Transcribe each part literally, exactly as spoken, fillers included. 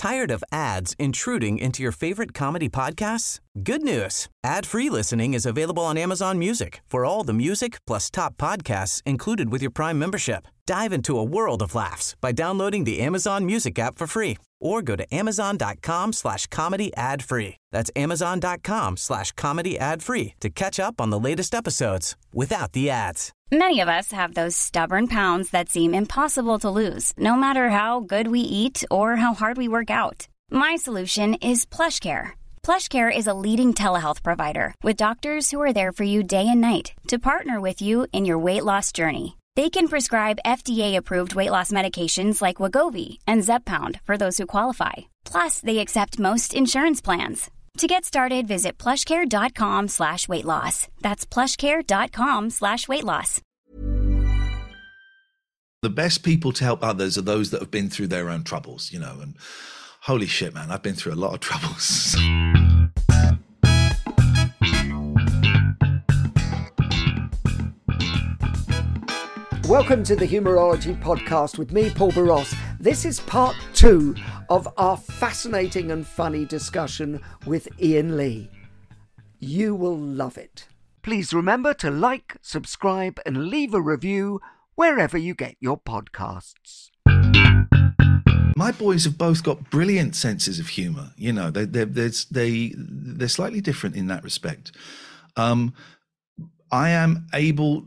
Tired of ads intruding into your favorite comedy podcasts? Good news. Ad-free listening is available on Amazon Music for all the music plus top podcasts included with your Prime membership. Dive into a world of laughs by downloading the Amazon Music app for free or go to amazon.com slash comedy ad free. That's amazon.com slash comedy ad free to catch up on the latest episodes without the ads. Many of us have those stubborn pounds that seem impossible to lose, no matter how good we eat or how hard we work out. My solution is PlushCare. PlushCare is a leading telehealth provider with doctors who are there for you day and night to partner with you in your weight loss journey. They can prescribe F D A-approved weight loss medications like Wegovy and Zepbound for those who qualify. Plus, they accept most insurance plans. To get started, visit plushcare.com slash weight loss. That's plushcare.com slash weight loss. The best people to help others are those that have been through their own troubles, you know, and holy shit, man, I've been through a lot of troubles. Welcome to the Humourology Podcast with me, Paul Boross. This is part two of our fascinating and funny discussion with Iain Lee. You will love it. Please remember to like, subscribe, and leave a review wherever you get your podcasts. My boys have both got brilliant senses of humour. You know, they, they're, they're, they, they're slightly different in that respect. Um, I am able...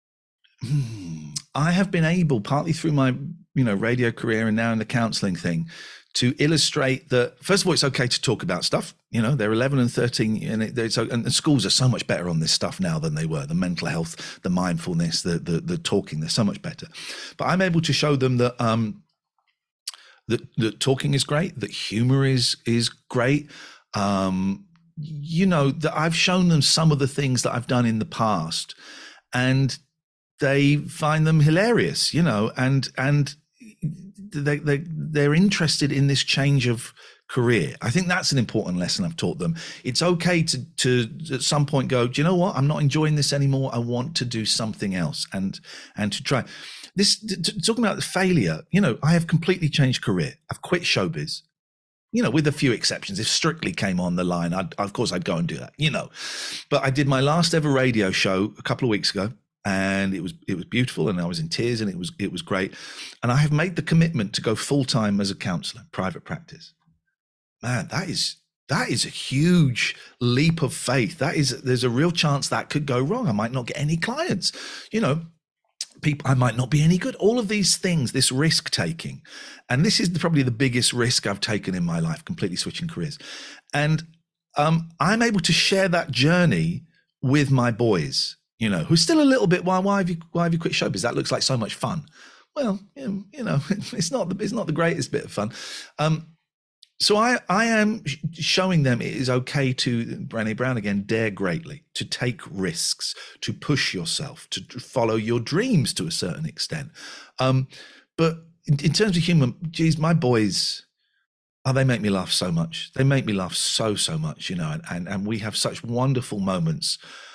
I have been able, partly through my, you know, radio career and now in the counselling thing, to illustrate that, first of all, it's okay to talk about stuff. You know, they're eleven and thirteen, and, it, so, and the schools are so much better on this stuff now than they were. The mental health, the mindfulness, the the, the talking, they're so much better. But I'm able to show them that um, that, that talking is great, that humour is is great. Um, you know, that I've shown them some of the things that I've done in the past, and they find them hilarious, you know, and and they, they, they're interested in this change of career. I think that's an important lesson I've taught them. It's okay to, to at some point go, do you know what? I'm not enjoying this anymore. I want to do something else and and to try. This, t- talking about the failure, you know, I have completely changed career. I've quit showbiz, you know, with a few exceptions. If Strictly came on the line, I'd, of course, I'd go and do that, you know. But I did my last ever radio show a couple of weeks ago. And it was it was beautiful, and I was in tears, and it was it was great. And I have made the commitment to go full time as a counsellor, private practice. Man, that is that is a huge leap of faith. That is, there's a real chance that could go wrong. I might not get any clients. You know, people, I might not be any good. All of these things, this risk taking, and this is the, probably the biggest risk I've taken in my life, completely switching careers. And um, I'm able to share that journey with my boys. You know, who's still a little bit, why, why have you, why have you quit showbiz? That looks like so much fun. Well, you know, it's not the, it's not the greatest bit of fun. Um, so I, I am showing them it is okay to, Brené Brown again, dare greatly, to take risks, to push yourself, to follow your dreams to a certain extent. Um, but in, in terms of humor, geez, my boys, oh, they make me laugh so much. They make me laugh so, so much, you know, and, and, and we have such wonderful moments.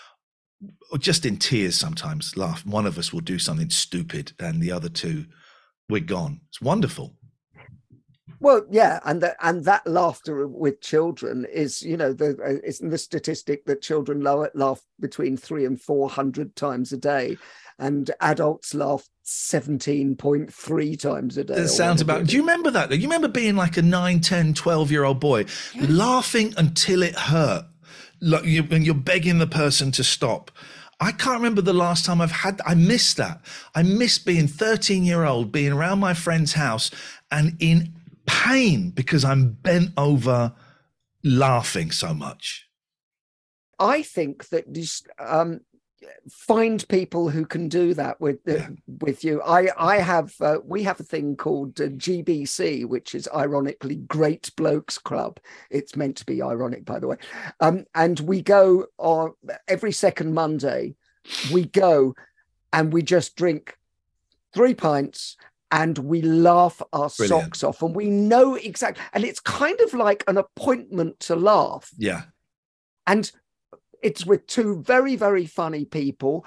Just in tears sometimes, laugh. One of us will do something stupid and the other two, we're gone. It's wonderful. Well, yeah, and the, and that laughter with children is, you know, the uh, isn't the statistic that children laugh, laugh between three and four hundred times a day, and adults laugh seventeen point three times a day. It sounds about. Do you remember that? Do you remember being like a nine, ten, twelve year old boy, yeah, laughing until it hurt? Like you, and you're begging the person to stop. I can't remember the last time I've had, I miss that. I miss being thirteen year old, being around my friend's house and in pain because I'm bent over laughing so much. I think that this, um, find people who can do that with uh, yeah. with you. I I have uh, we have a thing called uh, G B C, which is ironically Great Blokes Club. It's meant to be ironic, by the way. Um, and we go on every second Monday. We go and we just drink three pints and we laugh our Brilliant. socks off, and we know exactly. And it's kind of like an appointment to laugh. Yeah, and. It's with two very, very funny people.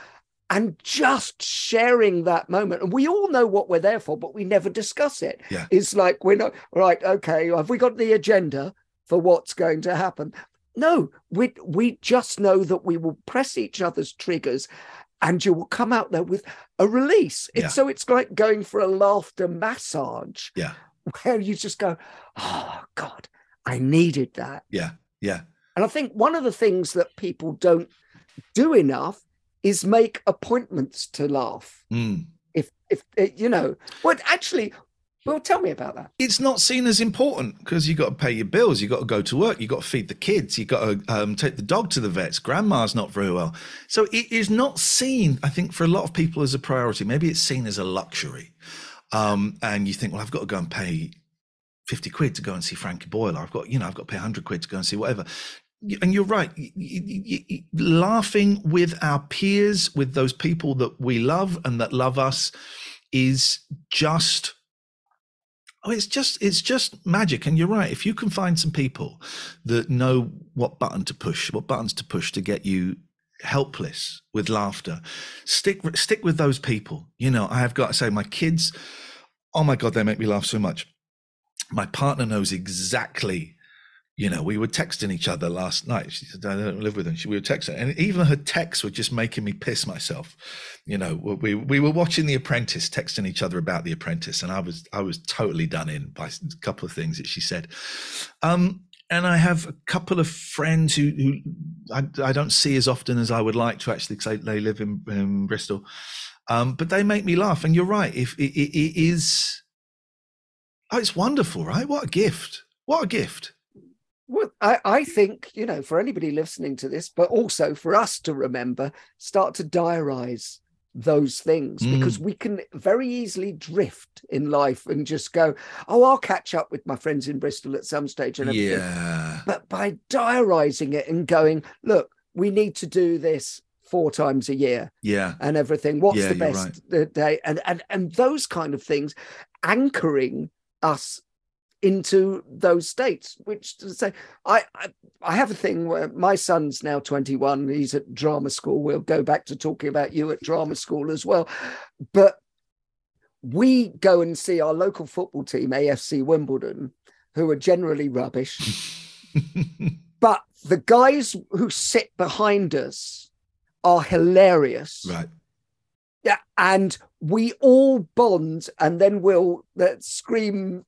and just sharing that moment. And we all know what we're there for, but we never discuss it. Yeah. It's like, we're not, right, okay, have we got the agenda for what's going to happen? No, we we just know that we will press each other's triggers and you will come out there with a release. It's, yeah. So it's like going for a laughter massage. Yeah. Where you just go, oh, God, I needed that. Yeah, yeah. And I think one of the things that people don't do enough is make appointments to laugh. Mm. If, if you know, well, actually, well, tell me about that. It's not seen as important because you got to pay your bills. You got to go to work. You got to feed the kids. You got to um, take the dog to the vets. Grandma's not very well. So it is not seen, I think, for a lot of people as a priority. Maybe it's seen as a luxury. Um, and you think, well, I've got to go and pay fifty quid to go and see Frankie Boyle. I've got, you know, I've got to pay one hundred quid to go and see whatever. And you're right. You, you, you, laughing with our peers, with those people that we love and that love us, is just, oh, it's just, it's just magic. And you're right. If you can find some people that know what button to push, what buttons to push to get you helpless with laughter, stick, stick with those people. You know, I have got to say, my kids, oh my God, they make me laugh so much. My partner knows exactly. You know, we were texting each other last night. She said, I don't live with them. She, we were texting. And even her texts were just making me piss myself. You know, we we were watching The Apprentice, texting each other about The Apprentice. And I was I was totally done in by a couple of things that she said. Um, and I have a couple of friends who, who I, I don't see as often as I would like to, actually, because they live in, in Bristol. Um, but they make me laugh. And you're right. If it, it, it is, oh, it's wonderful, right? What a gift. What a gift. Well, I, I think, you know, for anybody listening to this, but also for us to remember, start to diarize those things, mm. because we can very easily drift in life and just go, oh, I'll catch up with my friends in Bristol at some stage and everything. Yeah. But by diarising it and going, look, we need to do this four times a year. Yeah. And everything. What's yeah, the best right. day? And, and, and those kind of things, anchoring us into those states, which to say, I, I I have a thing where my son's now twenty-one, he's at drama school. We'll go back to talking about you at drama school as well. But we go and see our local football team, A F C Wimbledon, who are generally rubbish. But the guys who sit behind us are hilarious. Right. Yeah. And we all bond, and then we'll uh, scream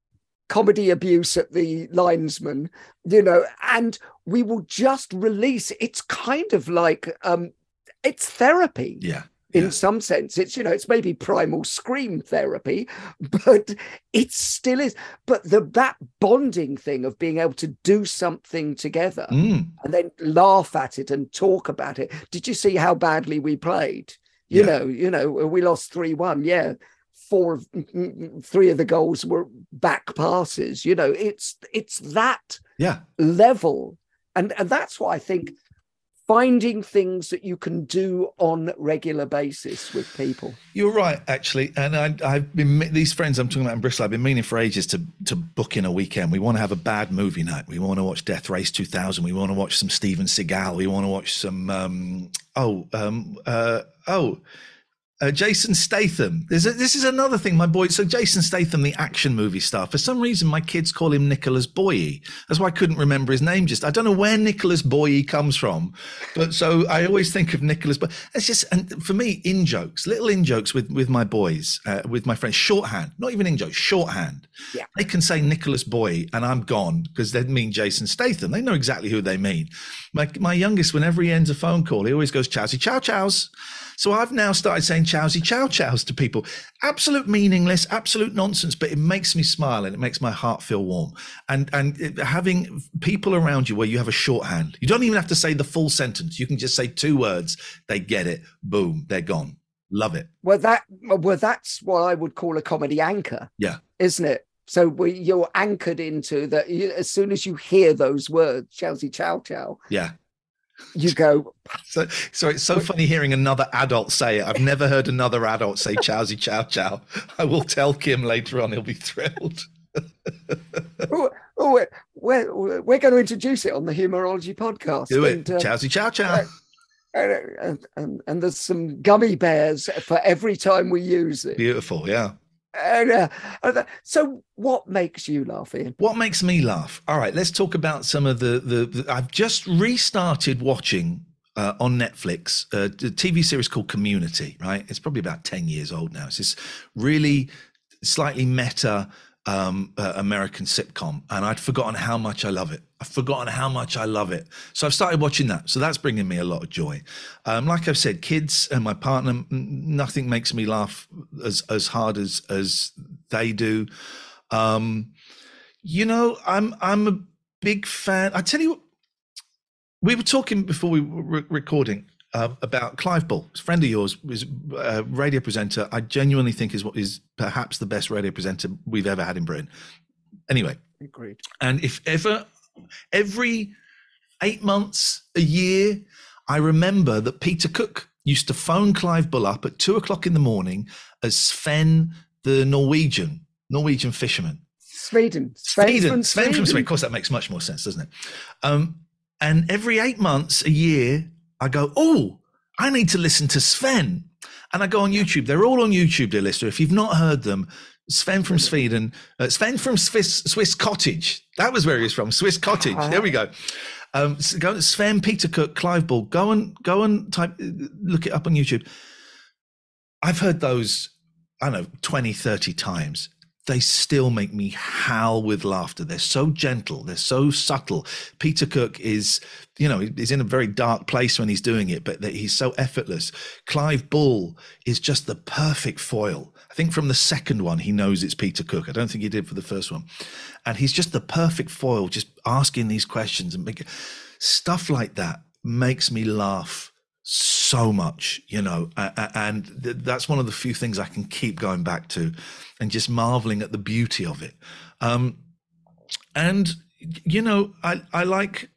comedy abuse at the linesman, you know, and we will just release. It's kind of like, um, it's therapy. Yeah. In yeah. some sense, it's, you know, it's maybe primal scream therapy, but it still is. But the that bonding thing of being able to do something together mm. and then laugh at it and talk about it. Did you see how badly we played? You yeah. know, you know, we lost three one. Yeah. Four of three of the goals were back passes. You know, it's it's that yeah. level. And, and that's why I think finding things that you can do on regular basis with people. You're right, actually. And I, I've been, these friends I'm talking about in Bristol, I've been meaning for ages to, to book in a weekend. We want to have a bad movie night. We want to watch Death Race two thousand. We want to watch some Steven Seagal. We want to watch some, um, oh, um, uh, oh, Uh, Jason Statham. There's a, this is another thing, my boy. So Jason Statham, the action movie star. For some reason, my kids call him Nicholas Boye. That's why I couldn't remember his name. Just I don't know where Nicholas Boye comes from, but so I always think of Nicholas. But it's just, and for me, in jokes, little in jokes with with my boys, uh, with my friends, shorthand, not even in jokes, shorthand. Yeah, they can say Nicholas Boye, and I'm gone because they mean Jason Statham. They know exactly who they mean. My my youngest, whenever he ends a phone call, he always goes chowsy chow chows. So I've now started saying chowsy chow chows to people. Absolute meaningless, absolute nonsense, but it makes me smile and it makes my heart feel warm. And and it, having people around you where you have a shorthand, you don't even have to say the full sentence. You can just say two words. They get it. Boom, they're gone. Love it. Well, that well, that's what I would call a comedy anchor. Yeah, isn't it? So we, you're anchored into that. You, as soon as you hear those words, chowsy chow chow. Yeah. You go. So, so it's so funny hearing another adult say it. I've never heard another adult say chowsy chow chow. I will tell Kim later on. He'll be thrilled. oh, oh, we're, we're, we're going to introduce it on the Humourology podcast. Do it. And, uh, chowsy chow chow. Uh, And, and, and there's some gummy bears for every time we use it. Beautiful, yeah. And, uh, so what makes you laugh, Ian? What makes me laugh? All right, let's talk about some of the, the, the I've just restarted watching uh, on Netflix uh, a T V series called Community, right? It's probably about ten years old now. It's this really slightly meta um, uh, American sitcom. And I'd forgotten how much I love it. I've forgotten how much I love it. So I've started watching that. So that's bringing me a lot of joy. Um, like I've said, kids and my partner, nothing makes me laugh as, as hard as, as they do. Um, you know, I'm, I'm a big fan. I tell you what, we were talking before we were recording uh, about Clive Bull, a friend of yours, was a radio presenter. I genuinely think is what is perhaps the best radio presenter we've ever had in Britain. Anyway. Agreed. And if ever, every eight months, a year, I remember that Peter Cook used to phone Clive Bull up at two o'clock in the morning as Sven, the Norwegian, Norwegian fisherman. Sweden. Sweden. Sven from Sweden. Of course, that makes much more sense, doesn't it? Um, and every eight months, a year, I go, oh, I need to listen to Sven. And I go on YouTube. They're all on YouTube, dear listener. If you've not heard them, Sven from Sweden, uh, Sven from Swiss, Swiss Cottage. That was where he was from, Swiss Cottage. There we go. Um, so go Sven, Peter Cook, Clive Bull. Go and go and type, look it up on YouTube. I've heard those, I don't know, twenty, thirty times. They still make me howl with laughter. They're so gentle. They're so subtle. Peter Cook is, you know, he's in a very dark place when he's doing it, but he's so effortless. Clive Bull is just the perfect foil. I think from the second one, he knows it's Peter Cook. I don't think he did for the first one. And he's just the perfect foil, just asking these questions and make, stuff like that makes me laugh so much, you know, and that's one of the few things I can keep going back to and just marveling at the beauty of it. Um, and, you know, I, I like...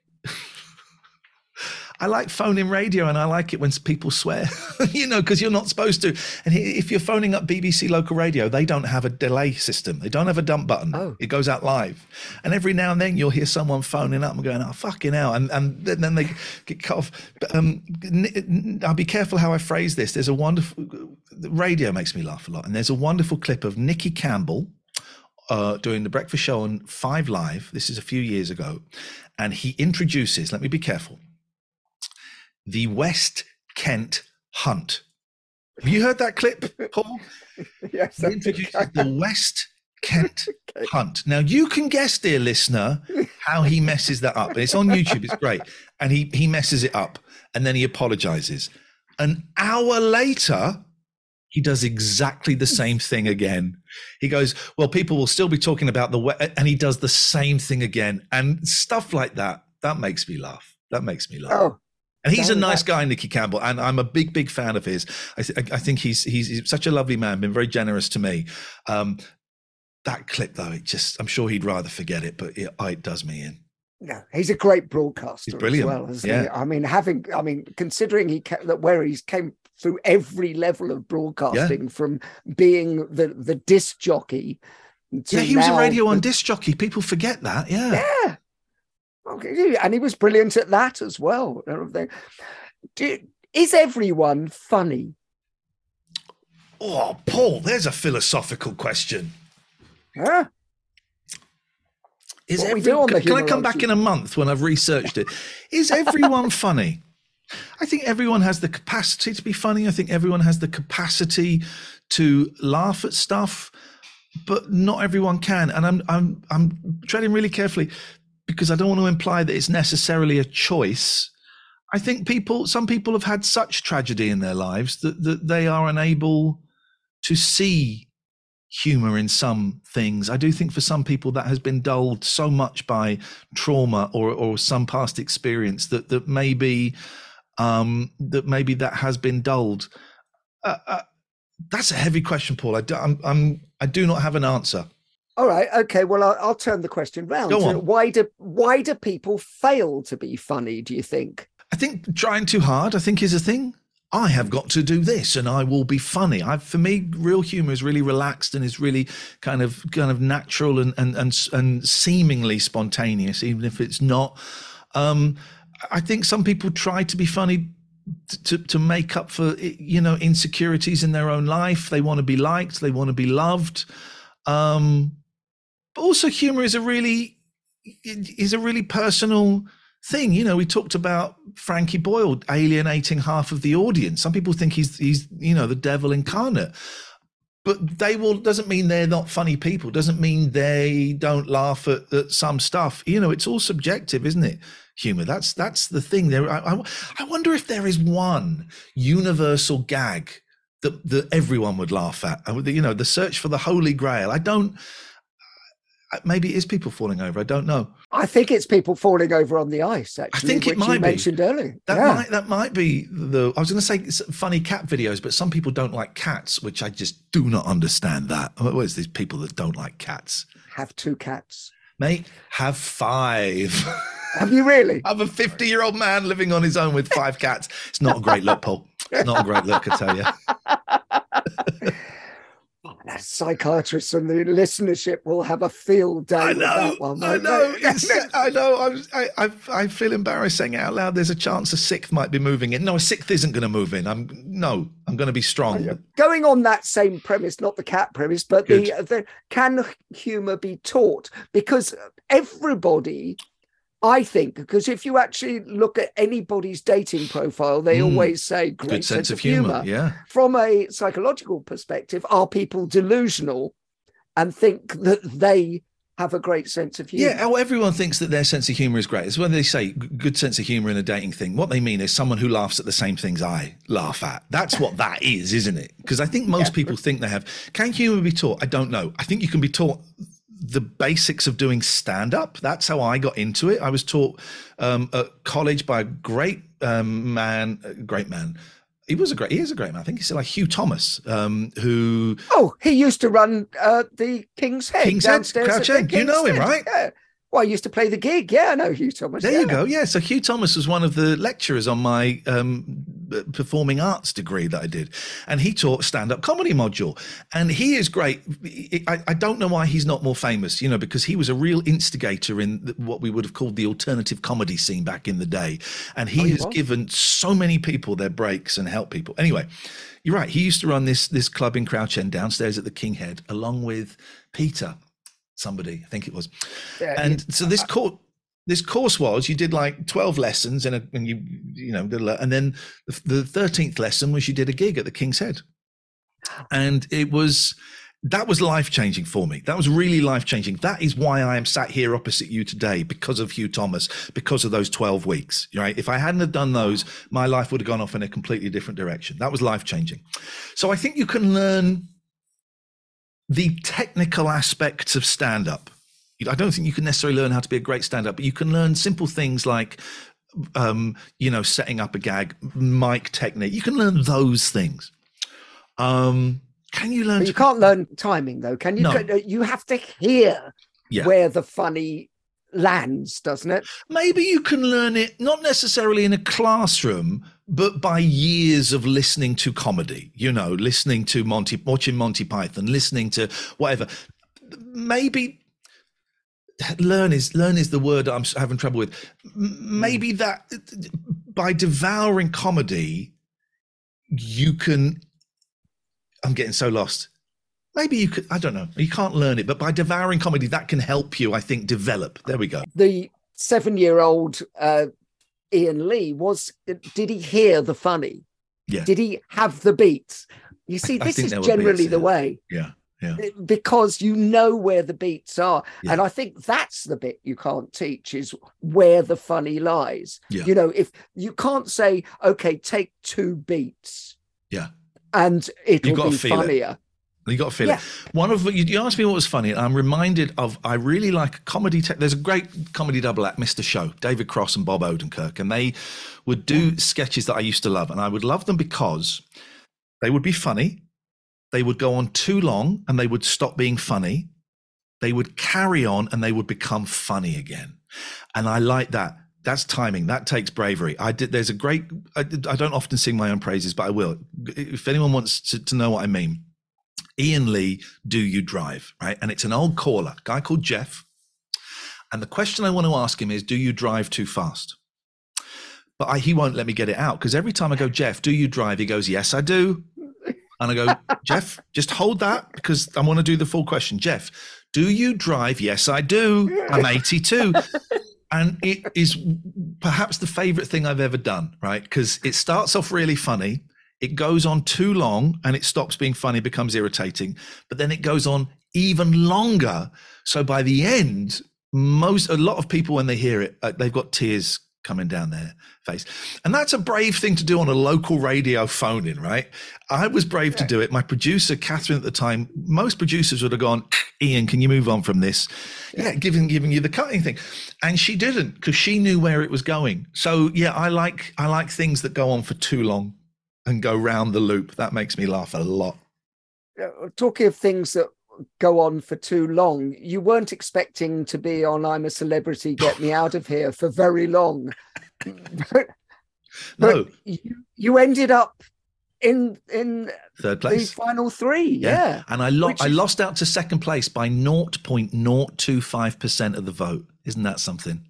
I like phone-in radio, and I like it when people swear, you know, because you're not supposed to. And if you're phoning up B B C local radio, they don't have a delay system. They don't have a dump button. Oh. It goes out live. And every now and then you'll hear someone phoning up and going, oh, fucking hell. And, and then they get cut off. But um, I'll be careful how I phrase this. There's a wonderful, radio makes me laugh a lot. And there's a wonderful clip of Nicky Campbell uh, doing the breakfast show on Five Live. This is a few years ago. And he introduces, let me be careful, the West Kent Hunt. Have you heard that clip, Paul? Yes. He introduces the West Kent okay. Hunt. Now, you can guess, dear listener, how he messes that up. And it's on YouTube. It's great. And he, he messes it up. And then he apologizes. An hour later, he does exactly the same thing again. He goes, well, people will still be talking about the West. And he does the same thing again. And stuff like that. That makes me laugh. That makes me laugh. Oh. And he's a nice guy, Nicky Campbell, and I'm a big, big fan of his. I, th- I think he's, he's he's such a lovely man, been very generous to me. Um, that clip, though, it just, I'm sure he'd rather forget it, but it, it does me in. Yeah, he's a great broadcaster he's brilliant. as well, isn't yeah. he? I mean, having, I mean, considering he came, that where he's came through every level of broadcasting, yeah. from being the the disc jockey. To yeah, he was a radio the, on disc jockey. People forget that. Yeah. Yeah. Okay, and he was brilliant at that as well. Is everyone funny? Oh, Paul, there's a philosophical question. Huh? Is every, can, can I come back in a month when I've researched it? Is everyone funny? I think everyone has the capacity to be funny. I think everyone has the capacity to laugh at stuff, but not everyone can. And I'm I'm I'm treading really carefully, because I don't want to imply that it's necessarily a choice. I think people, some people have had such tragedy in their lives that, that they are unable to see humor in some things. I do think for some people that has been dulled so much by trauma or, or some past experience that, that maybe, um, that maybe that has been dulled. Uh, uh, that's a heavy question, Paul. I do, I'm, I'm, I do not have an answer. All right. Okay. Well, I'll, I'll turn the question round. Go on. Why do why do people fail to be funny, do you think? I think trying too hard, I think, is a thing. I have got to do this and I will be funny. I, for me, real humor is really relaxed and is really kind of kind of natural and and and, and seemingly spontaneous, even if it's not. Um, I think some people try to be funny to to make up for, you know, insecurities in their own life. They want to be liked. They want to be loved. Um, but also, humor is a really is a really personal thing. You know, we talked about Frankie Boyle alienating half of the audience. Some people think he's he's you know the devil incarnate. But they will doesn't mean they're not funny people. Doesn't mean they don't laugh at, at some stuff. You know, it's all subjective, isn't it? Humor. That's that's the thing. There, I, I, I wonder if there is one universal gag that that everyone would laugh at. You know, the search for the Holy Grail. I don't. Maybe it is people falling over. I don't know. I think it's people falling over on the ice. Actually, I think it which might you be mentioned earlier. That yeah. might that might be the. I was going to say funny cat videos, but some people don't like cats, which I just do not understand. That what is these people that don't like cats? Have two cats, mate. Have five. Have you really? I'm a fifty-year-old man living on his own with five cats. It's not a great look, Paul. It's not a great look, I tell you. Psychiatrists and the listenership will have a field day I know, with that one. I know, it's, I know. I'm, I, I, I feel embarrassed saying it out loud. There's a chance a sixth might be moving in. No, a sixth isn't going to move in. I'm no, I'm going to be strong. Going on that same premise, not the cat premise, but the, the can humour be taught? Because everybody, I think, because if you actually look at anybody's dating profile, they mm. always say great Good sense, sense of, of humor. humor. Yeah. From a psychological perspective, are people delusional and think that they have a great sense of humor? Yeah, oh, everyone thinks that their sense of humor is great. It's when they say good sense of humor in a dating thing. What they mean is someone who laughs at the same things I laugh at. That's what that is, isn't it? Because I think most yeah. people think they have. Can humor be taught? I don't know. I think you can be taught the basics of doing stand-up. That's how I got into it. I was taught um, at college by a great um, man, a great man. He was a great, he is a great man. I think he's still like Hugh Thomas, um, who... Oh, he used to run uh, the King's Head King's Head, downstairs. Crouch End. You know him, Head. right? Yeah. Well, I used to play the gig. Yeah, I know Hugh Thomas. There yeah. you go. Yeah. So Hugh Thomas was one of the lecturers on my um, performing arts degree that I did. And he taught stand-up comedy module. And he is great. I, I don't know why he's not more famous, you know, because he was a real instigator in what we would have called the alternative comedy scene back in the day. And he, oh, he has was? given so many people their breaks and helped people. Anyway, you're right. He used to run this, this club in Crouch End downstairs at the King Head, along with Peter. Somebody, I think it was. Yeah, and yeah. so this course, this course was, you did like twelve lessons and, a, and you, you know, and then the thirteenth lesson was you did a gig at the King's Head. And it was, that was life-changing for me. That was really life-changing. That is why I am sat here opposite you today, because of Hugh Thomas, because of those twelve weeks, right? If I hadn't have done those, my life would have gone off in a completely different direction. That was life-changing. So I think you can learn the technical aspects of stand-up. I don't think you can necessarily learn how to be a great stand-up, but you can learn simple things like, um, you know, setting up a gag, mic technique. You can learn those things. Um, can you learn? But you to... can't learn timing, though, can you? No. You have to hear yeah. where the funny lands, doesn't it? Maybe you can learn it, not necessarily in a classroom, but by years of listening to comedy, you know, listening to Monty, watching Monty Python, listening to whatever. Maybe learn is learn is the word I'm having trouble with. Maybe that by devouring comedy, you can, I'm getting so lost. Maybe you could, I don't know, you can't learn it, but by devouring comedy, that can help you, I think, develop. There we go. The seven-year-old uh, Ian Lee, was, did he hear the funny? Yeah. Did he have the beats? You see, I, this I is generally beats, the yeah. way. Yeah, yeah. Because you know where the beats are. Yeah. And I think that's the bit you can't teach, is where the funny lies. Yeah. You know, if you can't say, okay, take two beats. Yeah. And it'll be funnier. It. You got to feel yeah. it. One of you, you asked me what was funny, and I'm reminded of, I really like comedy. Te- There's a great comedy double act, Mister Show, David Cross and Bob Odenkirk, and they would do yeah. sketches that I used to love, and I would love them because they would be funny. They would go on too long, and they would stop being funny. They would carry on, and they would become funny again. And I like that. That's timing. That takes bravery. I did. There's a great. I, I don't often sing my own praises, but I will. If anyone wants to, to know what I mean. Ian Lee, Do You Drive, right? And it's an old caller, a guy called Jeff. And the question I want to ask him is, do you drive too fast? but I, he won't let me get it out because every time I go, Jeff, do you drive? He goes, yes, I do. And I go, Jeff, just hold that because I want to do the full question. Jeff, do you drive? Yes, I do. I'm eighty-two. And it is perhaps the favorite thing I've ever done, right? Because it starts off really funny. It goes on too long and it stops being funny, becomes irritating. But then it goes on even longer. So by the end, most a lot of people, when they hear it, uh, they've got tears coming down their face. And that's a brave thing to do on a local radio phone in, right? I was brave to do it. My producer, Catherine, at the time, most producers would have gone, Ian, can you move on from this? Yeah, yeah giving giving you the cutting thing. And she didn't because she knew where it was going. So yeah, I like I like things that go on for too long and go round the loop. That makes me laugh a lot. Talking of things that go on for too long, you weren't expecting to be on I'm a Celebrity, Get Me Out of Here for very long. but, no. But you, you ended up in in third place, the final three. Yeah. yeah. And I, lo- is... I lost out to second place by zero point zero two five percent of the vote. Isn't that something?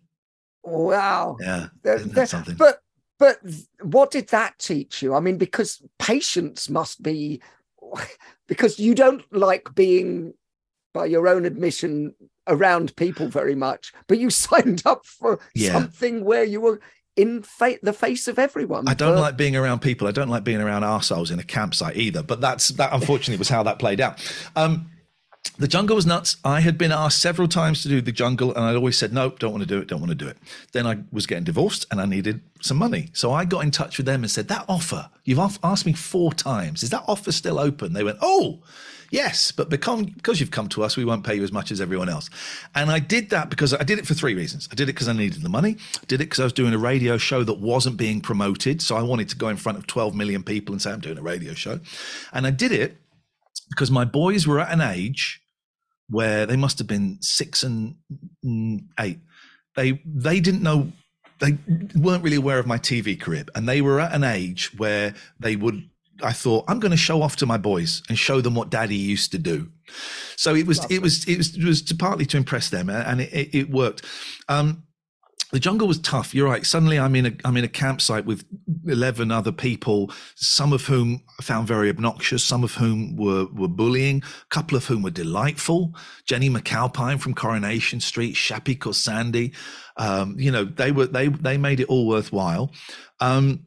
Wow. Yeah. Isn't that something? But But what did that teach you? I mean, because patience must be, because you don't like being, by your own admission, around people very much, but you signed up for yeah. something where you were in fa- the face of everyone. I don't but... like being around people. I don't like being around arseholes in a campsite either, but that's that unfortunately was how that played out. Um, The Jungle was nuts. I had been asked several times to do The Jungle, and I'd always said, nope, don't want to do it, don't want to do it. Then I was getting divorced, and I needed some money. So I got in touch with them and said, that offer, you've asked me four times. Is that offer still open? They went, oh, yes, but because, because you've come to us, we won't pay you as much as everyone else. And I did that because I did it for three reasons. I did it because I needed the money. I did it because I was doing a radio show that wasn't being promoted. So I wanted to go in front of twelve million people and say, I'm doing a radio show. And I did it because my boys were at an age where they must have been six and eight. They they didn't know, they weren't really aware of my T V career. And they were at an age where they would, I thought, I'm going to show off to my boys and show them what daddy used to do. So it was, Lovely. it was, it was, it was to partly to impress them, and it, it, it worked. Um, The Jungle was tough. You're right. Suddenly I'm in a I'm in a campsite with eleven other people, some of whom I found very obnoxious, some of whom were, were bullying, a couple of whom were delightful. Jenny McAlpine from Coronation Street, Shappy Korsandi. Um, you know, they were they they made it all worthwhile. Um,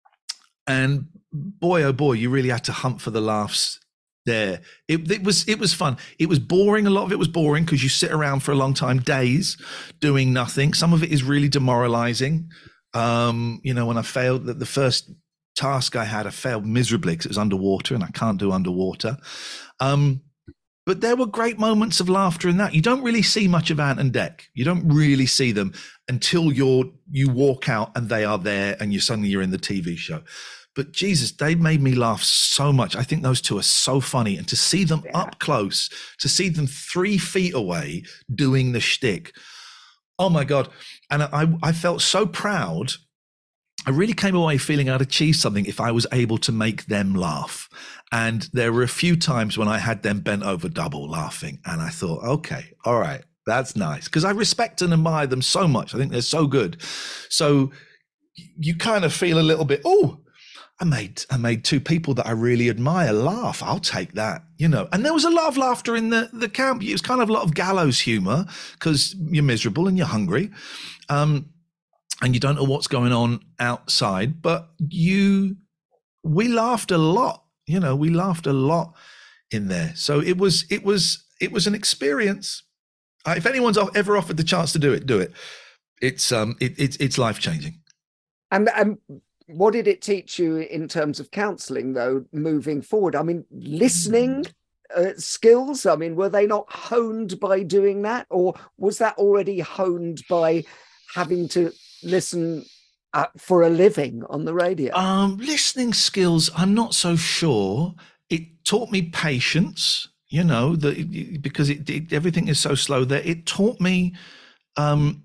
and boy, oh boy, you really had to hunt for the laughs there. It, it was it was fun. It was boring. A lot of it was boring because you sit around for a long time, days, doing nothing. Some of it is really demoralizing. Um, you know, when I failed, the, the first task I had, I failed miserably because it was underwater and I can't do underwater. Um, but there were great moments of laughter in that. You don't really see much of Ant and Dec. You don't really see them until you're you walk out and they are there and you suddenly you're in the T V show. But Jesus, they made me laugh so much. I think those two are so funny. And to see them yeah. up close, to see them three feet away doing the shtick, oh my God. And I, I felt so proud. I really came away feeling I'd achieved something if I was able to make them laugh. And there were a few times when I had them bent over double laughing. And I thought, okay, all right, that's nice. Because I respect and admire them so much. I think they're so good. So you kind of feel a little bit, oh, I made I made two people that I really admire laugh. I'll take that, you know. And there was a lot of laughter in the, the camp. It was kind of a lot of gallows humor because you're miserable and you're hungry, um, and you don't know what's going on outside. But you, we laughed a lot, you know. We laughed a lot in there. So it was it was it was an experience. Uh, if anyone's ever offered the chance to do it, do it. It's um it, it's it's life changing. And and. What did it teach you in terms of counselling, though, moving forward? I mean, listening uh, skills, I mean, were they not honed by doing that? Or was that already honed by having to listen uh, for a living on the radio? Um, listening skills, I'm not so sure. It taught me patience, you know, the, because it, it, everything is so slow there. It taught me, um,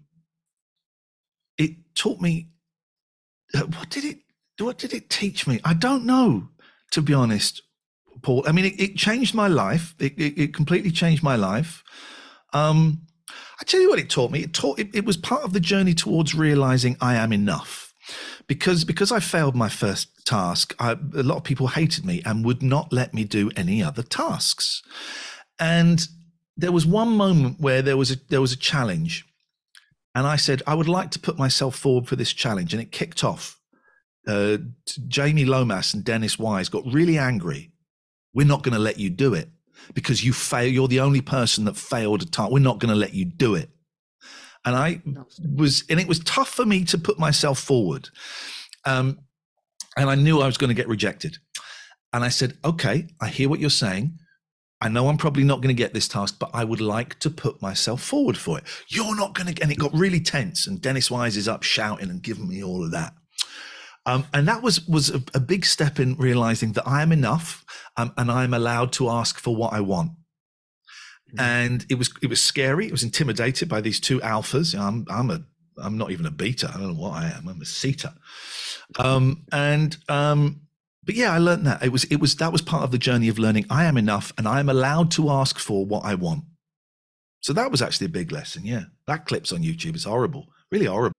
it taught me, What did it? What did it teach me? I don't know, to be honest, Paul. I mean, it, it changed my life. It, it, it completely changed my life. Um, I tell you what, it taught me. It taught. It, it was part of the journey towards realizing I am enough. because because I failed my first task. I, a lot of people hated me and would not let me do any other tasks. And there was one moment where there was a there was a challenge, and I said I would like to put myself forward for this challenge, and it kicked off. Uh, Jamie Lomas and Dennis Wise got really angry. We're not going to let you do it because you fail. You're the only person that failed a task. We're not going to let you do it. And I was, and it was tough for me to put myself forward. Um, and I knew I was going to get rejected. And I said, okay, I hear what you're saying. I know I'm probably not going to get this task, but I would like to put myself forward for it. You're not going to, and it got really tense. And Dennis Wise is up shouting and giving me all of that. Um, and that was was a, a big step in realizing that I am enough, um, and I'm allowed to ask for what I want. Mm-hmm. And it was it was scary. It was intimidated by these two alphas. I'm I'm a I'm not even a beta. I don't know what I am. I'm a zeta. Um, and um, but yeah, I learned that. It was it was that was part of the journey of learning. I am enough, and I am allowed to ask for what I want. So that was actually a big lesson. Yeah, that clip's on YouTube. It's horrible, really horrible.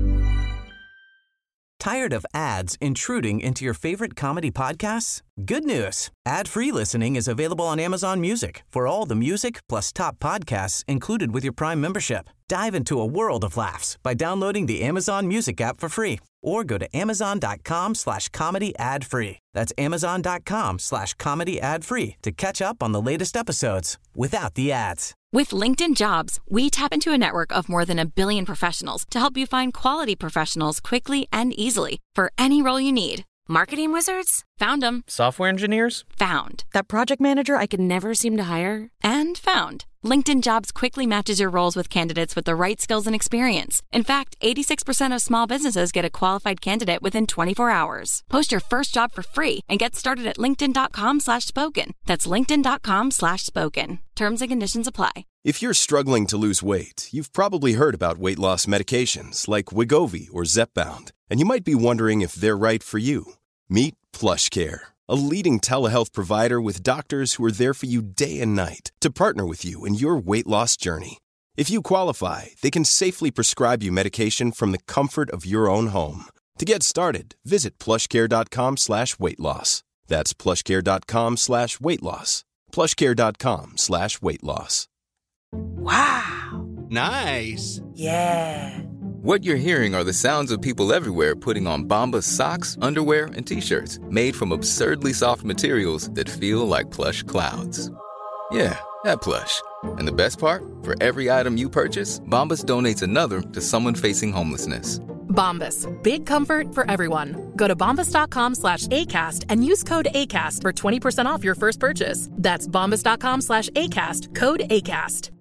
Tired of ads intruding into your favorite comedy podcasts? Good news. Ad-free listening is available on Amazon Music for all the music plus top podcasts included with your Prime membership. Dive into a world of laughs by downloading the Amazon Music app for free or go to amazon.com slash comedy ad free. That's amazon.com slash comedy ad free to catch up on the latest episodes without the ads. With LinkedIn Jobs, we tap into a network of more than a billion professionals to help you find quality professionals quickly and easily for any role you need. Marketing wizards? Found them. Software engineers? Found. That project manager I could never seem to hire? And found. LinkedIn Jobs quickly matches your roles with candidates with the right skills and experience. In fact, eighty-six percent of small businesses get a qualified candidate within twenty-four hours. Post your first job for free and get started at linkedin.com slash spoken. That's linkedin.com slash spoken. Terms and conditions apply. If you're struggling to lose weight, you've probably heard about weight loss medications like Wegovy or Zepbound, and you might be wondering if they're right for you. Meet PlushCare, a leading telehealth provider with doctors who are there for you day and night to partner with you in your weight loss journey. If you qualify, they can safely prescribe you medication from the comfort of your own home. To get started, visit plushcare.com slash weight loss. That's plushcare.com slash weight loss. plushcare.com slash weight loss. Wow. Nice. Yeah. What you're hearing are the sounds of people everywhere putting on Bombas socks, underwear, and T-shirts made from absurdly soft materials that feel like plush clouds. Yeah, that plush. And the best part? For every item you purchase, Bombas donates another to someone facing homelessness. Bombas. Big comfort for everyone. Go to bombas.com slash ACAST and use code ACAST for twenty percent off your first purchase. That's bombas.com slash ACAST. Code ACAST.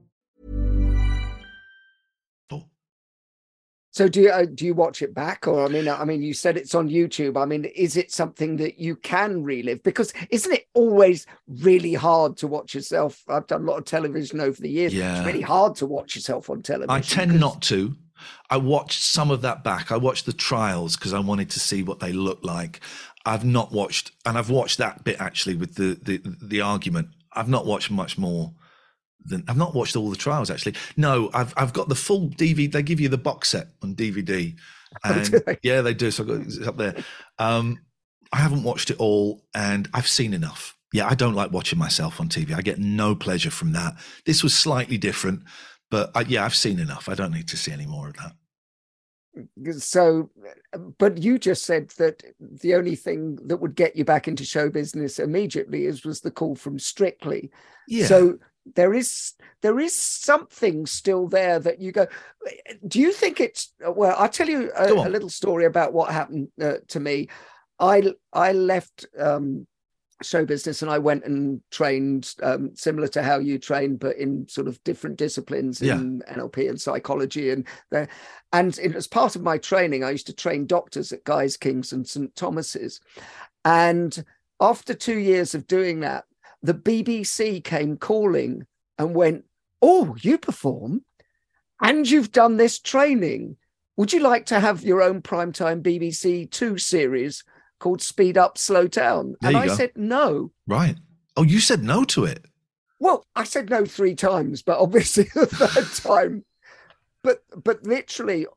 So do you uh, do you watch it back, or I mean, I mean, you said it's on YouTube. I mean, is it something that you can relive? Because isn't it always really hard to watch yourself? I've done a lot of television over the years. Yeah. It's really hard to watch yourself on television. I tend because... not to. I watched some of that back. I watched the trials because I wanted to see what they look like. I've not watched, and I've watched that bit actually with the the, the argument. I've not watched much more. I've not watched all the trials actually. No, I've I've got the full D V D. They give you the box set on D V D, and oh, they? yeah, they do. So I've got it's up there. Um, I haven't watched it all, and I've seen enough. Yeah, I don't like watching myself on T V. I get no pleasure from that. This was slightly different, but I, yeah, I've seen enough. I don't need to see any more of that. So, but you just said that the only thing that would get you back into show business immediately is was the call from Strictly. Yeah. So. There is there is something still there that you go. Do you think it's well? I'll tell you a, a little story about what happened uh, to me. I I left um, show business and I went and trained um, similar to how you trained, but in sort of different disciplines in yeah. N L P and psychology. And the, and it, as part of my training, I used to train doctors at Guy's, King's, and Saint Thomas's. And after two years of doing that, the B B C came calling and went, "Oh, you perform and you've done this training. Would you like to have your own primetime B B C Two series called Speed Up, Slow Down?" There and I go. said no. Right. Oh, you said no to it? Well, I said no three times, but obviously the third time. But but literally,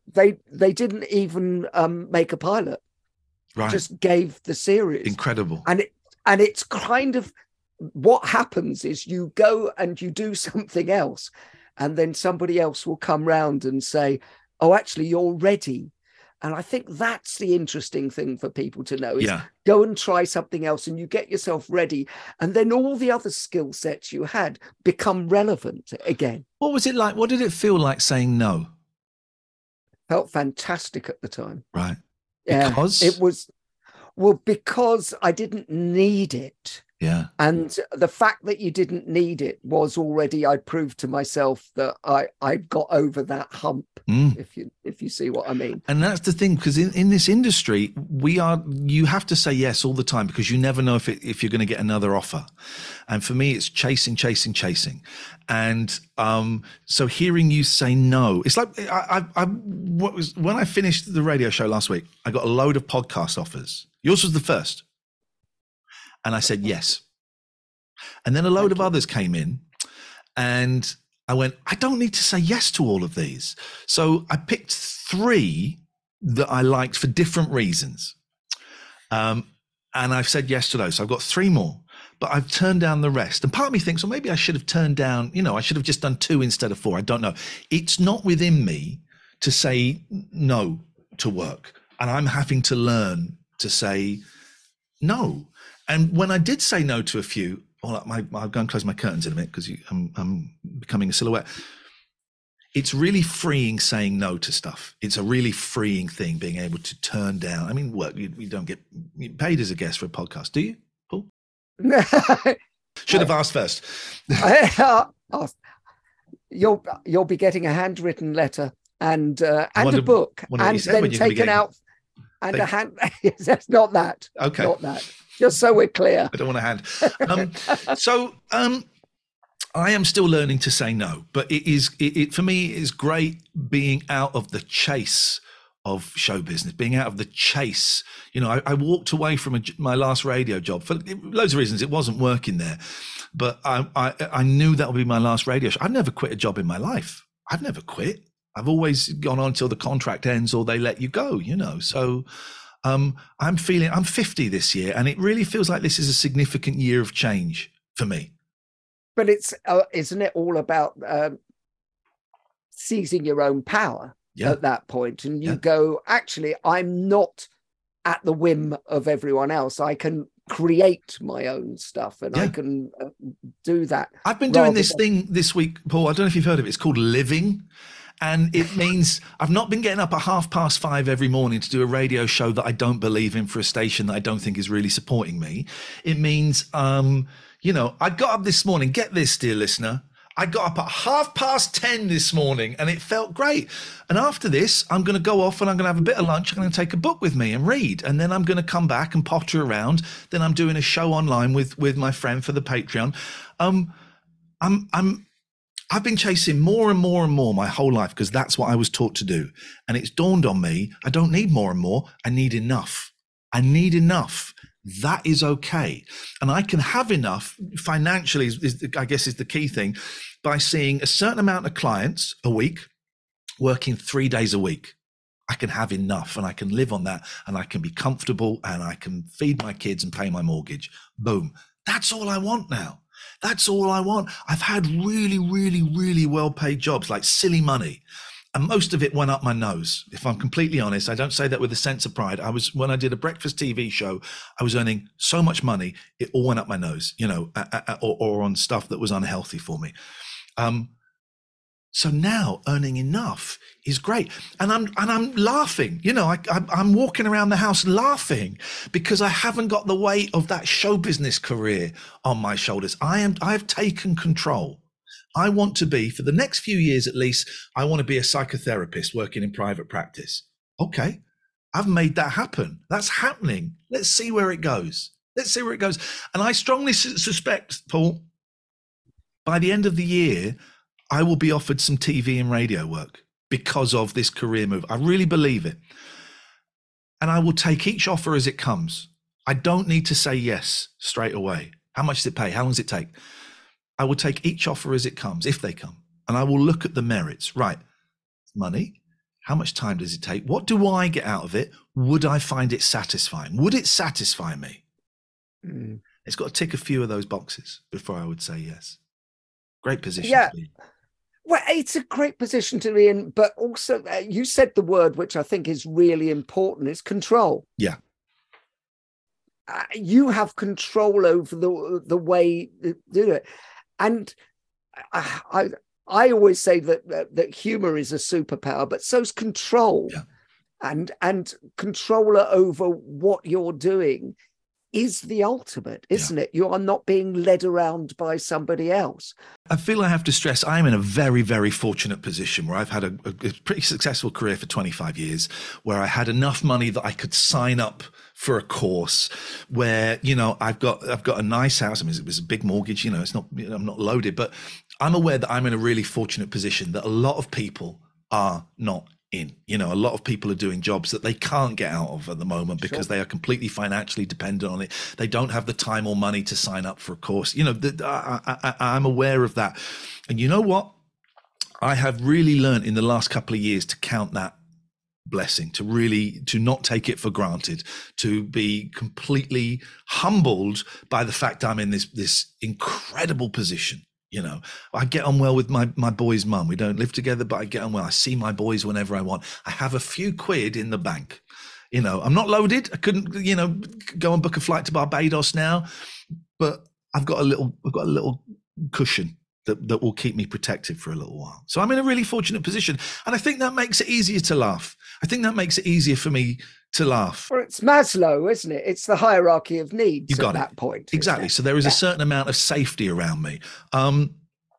they they didn't even um, make a pilot. Right. Just gave the series. Incredible. And it and it's kind of what happens is you go and you do something else, and then somebody else will come round and say, oh, actually, you're ready. And I think that's the interesting thing for people to know is Yeah. go and try something else and you get yourself ready. And then all the other skill sets you had become relevant again. What was it like? What did it feel like saying no? Felt fantastic at the time. Right. Yeah, Because? it was, well, because I didn't need it. Yeah. And the fact that you didn't need it was already, I proved to myself that I, I got over that hump, Mm. if you if you see what I mean. And that's the thing, because in, in this industry, we are, you have to say yes all the time because you never know if it, if you're going to get another offer. And for me, it's chasing, chasing, chasing. And um, so hearing you say no, it's like I, I, I what was, when I finished the radio show last week, I got a load of podcast offers. Yours was the first. And I said yes. And then a load of others came in and I went, I don't need to say yes to all of these. So I picked three that I liked for different reasons. Um, and I've said yes to those. So I've got three more, but I've turned down the rest. And part of me thinks, well, maybe I should have turned down, you know, I should have just done two instead of four. I don't know. It's not within me to say no to work. And I'm having to learn to say no. And when I did say no to a few, well, my, I'll go and close my curtains in a minute because I'm, I'm becoming a silhouette. It's really freeing saying no to stuff. It's a really freeing thing, being able to turn down. I mean, work, you, you don't get paid as a guest for a podcast, do you, Paul? Should have asked first. you'll, you'll be getting a handwritten letter and uh, and wonder, a book and then taken getting... out and a hand. That's not that. Okay. Not that. Just so we're clear. I don't want a hand. Um, so um, I am still learning to say no, but it is, it, it for me is great being out of the chase of show business, being out of the chase. You know, I, I walked away from a, my last radio job for loads of reasons. It wasn't working there, but I, I, I knew that would be my last radio show. I've never quit a job in my life. I've never quit. I've always gone on until the contract ends or they let you go, you know, so Um, I'm feeling, I'm fifty this year, and it really feels like this is a significant year of change for me. But it's, uh, isn't it all about um, seizing your own power yeah. at that point? And you yeah. go, actually, I'm not at the whim of everyone else. I can create my own stuff and yeah. I can uh, do that. I've been doing this than- thing this week, Paul. I don't know if you've heard of it. It's called Living. And it means I've not been getting up at half past five every morning to do a radio show that I don't believe in for a station that I don't think is really supporting me. It means, um, you know, I got up this morning, get this, dear listener. I got up at half past ten this morning and it felt great. And after this, I'm going to go off and I'm going to have a bit of lunch. I'm going to take a book with me and read. And then I'm going to come back and potter around. Then I'm doing a show online with, with my friend for the Patreon. Um, I'm, I'm, I've been chasing more and more and more my whole life because that's what I was taught to do. And it's dawned on me, I don't need more and more. I need enough. I need enough. That is okay. And I can have enough financially, is, is, I guess is the key thing, by seeing a certain amount of clients a week, working three days a week. I can have enough and I can live on that and I can be comfortable and I can feed my kids and pay my mortgage. Boom. That's all I want now. That's all I want. I've had really, really, really well-paid jobs, like silly money. And most of it went up my nose. If I'm completely honest, I don't say that with a sense of pride. I was, when I did a breakfast T V show, I was earning so much money, it all went up my nose, you know, or, or on stuff that was unhealthy for me. Um, So now earning enough is great. And I'm and I'm laughing. You know, I, I, I'm walking around the house laughing because I haven't got the weight of that show business career on my shoulders. I am I've taken control. I want to be, for the next few years at least, I want to be a psychotherapist working in private practice. Okay, I've made that happen. That's happening. Let's see where it goes. Let's see where it goes. And I strongly su- suspect, Paul, by the end of the year, I will be offered some T V and radio work because of this career move. I really believe it. And I will take each offer as it comes. I don't need to say yes straight away. How much does it pay? How long does it take? I will take each offer as it comes, if they come. And I will look at the merits. Right, money. How much time does it take? What do I get out of it? Would I find it satisfying? Would it satisfy me? Mm. It's got to tick a few of those boxes before I would say yes. Great position yeah. to be. Well, it's a great position to be in, but also uh, you said the word which I think is really important, is control. Yeah. Uh, you have control over the the way you do it. And I, I I always say that, that that humor is a superpower, but so's control. Yeah. And and control over what you're doing is the ultimate, isn't yeah. it? You are not being led around by somebody else. I feel I have to stress I'm in a very, very fortunate position where I've had a, a pretty successful career for twenty-five years, where I had enough money that I could sign up for a course, where, you know, I've got I've got a nice house. I mean, it was a big mortgage, you know, it's not, you know, I'm not loaded, but I'm aware that I'm in a really fortunate position that a lot of people are not in. You know, a lot of people are doing jobs that they can't get out of at the moment because sure. they are completely financially dependent on it. They don't have the time or money to sign up for a course. You know, the, I, I, I'm aware of that. And you know what? I have really learned in the last couple of years to count that blessing, to really, to not take it for granted, to be completely humbled by the fact I'm in this, this incredible position. You know, I get on well with my, my boy's mum. We don't live together, but I get on well. I see my boys whenever I want. I have a few quid in the bank. You know, I'm not loaded. I couldn't, you know, go and book a flight to Barbados now, but I've got a little, I've got a little cushion that, that will keep me protected for a little while. So I'm in a really fortunate position. And I think that makes it easier to laugh. I think that makes it easier for me to laugh. Well, it's Maslow, isn't it? It's the hierarchy of needs you got at it. that point. Exactly. So there is yeah. a certain amount of safety around me. Um,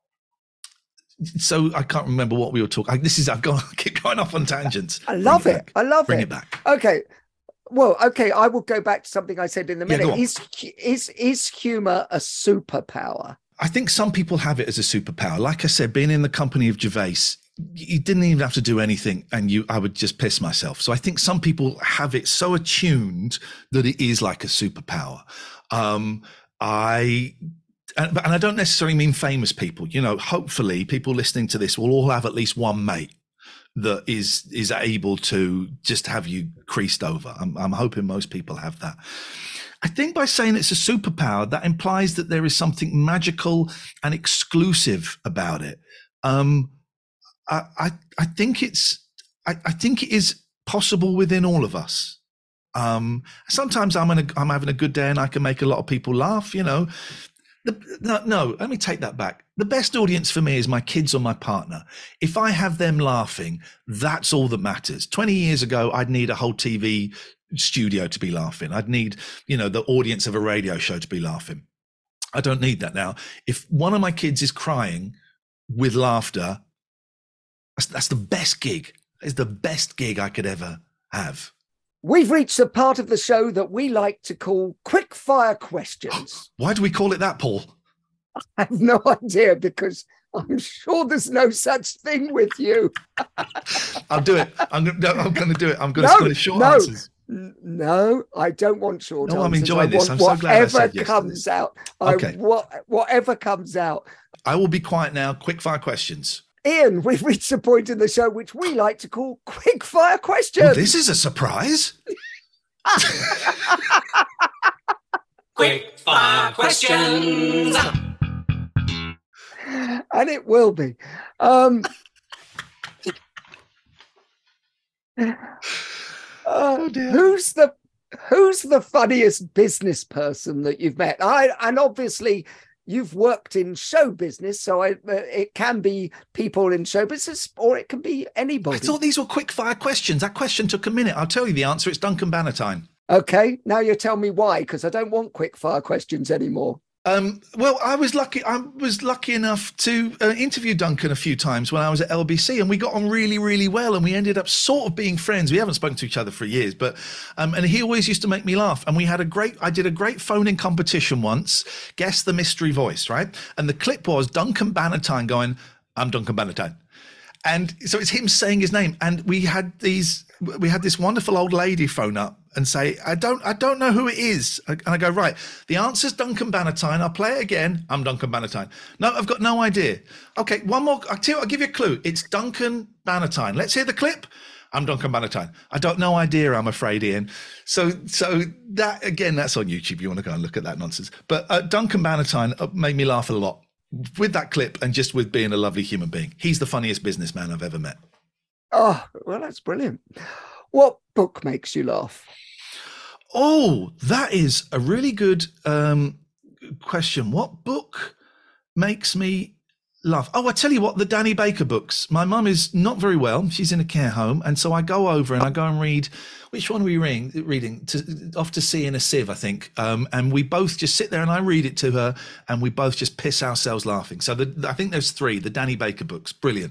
so I can't remember what we were talking. I, this is, I've gone, I keep going off on tangents. I love it. it. I love Bring it. Bring it back. Okay. Well, okay. I will go back to something I said in a minute. Yeah, is, is, is humor a superpower? I think some people have it as a superpower. Like I said, being in the company of Gervais, you didn't even have to do anything and you, I would just piss myself. So I think some people have it so attuned that it is like a superpower. Um, I, and, and I don't necessarily mean famous people, you know, hopefully people listening to this will all have at least one mate that is, is able to just have you creased over. I'm, I'm hoping most people have that. I think by saying it's a superpower, that implies that there is something magical and exclusive about it. Um, I, I, I think it's, I, I think it is possible within all of us. Um, sometimes I'm in a, I'm having a good day and I can make a lot of people laugh, you know. The, no, no, let me take that back. The best audience for me is my kids or my partner. If I have them laughing, that's all that matters. twenty years ago, I'd need a whole T V studio to be laughing. I'd need, you know, the audience of a radio show to be laughing. I don't need that now. If one of my kids is crying with laughter, that's, that's the best gig. It's the best gig I could ever have. We've reached a part of the show that we like to call quick fire questions. Why do we call it that, Paul? I have no idea, because I'm sure there's no such thing with you. I'll do it. I'm going to, I'm going to do it. I'm going no, to go short no. answers. No, I don't want short no, answers. I'm enjoying I this. I'm so glad I said yes Whatever comes out. Okay. I, what, whatever comes out. I will be quiet now. Quick fire questions. Ian, we've reached a point in the show which we like to call quick fire questions. Well, this is a surprise. Quick fire questions. And it will be. Um, Uh, oh dear. Who's the who's the funniest business person that you've met? I and obviously you've worked in show business, so I, uh, it can be people in show business, or it can be anybody. I thought these were quick fire questions. That question took a minute. I'll tell you the answer. It's Duncan Bannatyne. Okay, now you tell me why, because I don't want quick fire questions anymore. Um, well, I was lucky. I was lucky enough to uh, interview Duncan a few times when I was at L B C, and we got on really, really well, and we ended up sort of being friends. We haven't spoken to each other for years, but um, and he always used to make me laugh. And we had a great. I did a great phone-in competition once. Guess the mystery voice, right? And the clip was Duncan Bannatyne going, "I'm Duncan Bannatyne," and so it's him saying his name. And we had these. We had this wonderful old lady phone up and say, I don't I don't know who it is. And I go, right, the answer's Duncan Bannatyne. I'll play it again. I'm Duncan Bannatyne. No, I've got no idea. Okay, one more. I'll, tell you, I'll give you a clue. It's Duncan Bannatyne. Let's hear the clip. I'm Duncan Bannatyne. I don't no idea, I'm afraid, Ian. So so that, again, that's on YouTube. You want to go and look at that nonsense. But uh, Duncan Bannatyne made me laugh a lot with that clip and just with being a lovely human being. He's the funniest businessman I've ever met. Oh, well, that's brilliant. What book makes you laugh? Oh, that is a really good um, question. What book makes me laugh? Oh, I tell you what, the Danny Baker books. My mum is not very well. She's in a care home. And so I go over and I go and read, which one are we reading? reading to, off to Sea in a Sieve, I think. Um, and we both just sit there and I read it to her and we both just piss ourselves laughing. So the, I think there's three, the Danny Baker books. Brilliant.